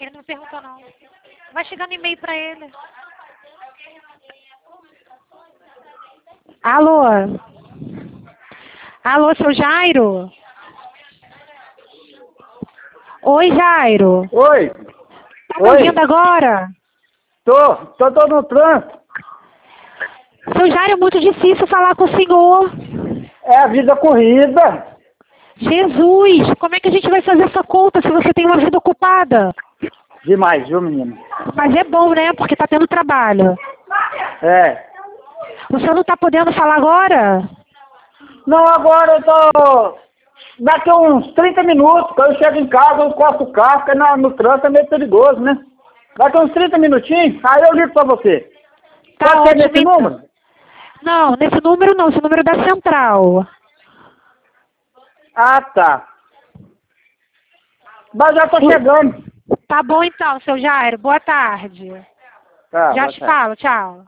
Ele não perguntou, não. Vai chegando e-mail pra ele. Alô? Alô, seu Jairo? Oi, Jairo. Oi. Tá me ouvindo agora? Tô no trânsito. Seu Jairo, é muito difícil falar com o senhor. É a vida corrida. Jesus, como é que a gente vai fazer essa conta se você tem uma vida ocupada? Demais, viu, menino? Mas é bom, né? Porque tá tendo trabalho. É. O senhor não tá podendo falar agora? Não, agora eu tô... Daqui a uns 30 minutos, quando eu chego em casa, eu encosto o carro, porque no trânsito é meio perigoso, né? Daqui a uns 30 minutinhos, aí eu ligo pra você. Tá Pode ser ótimo, nesse então. número? Não, nesse número não, esse número é da central. Ah, tá. Mas já tô chegando. Tá bom então, seu Jairo. Boa tarde. Tá, Já boa te tarde. falo, tchau.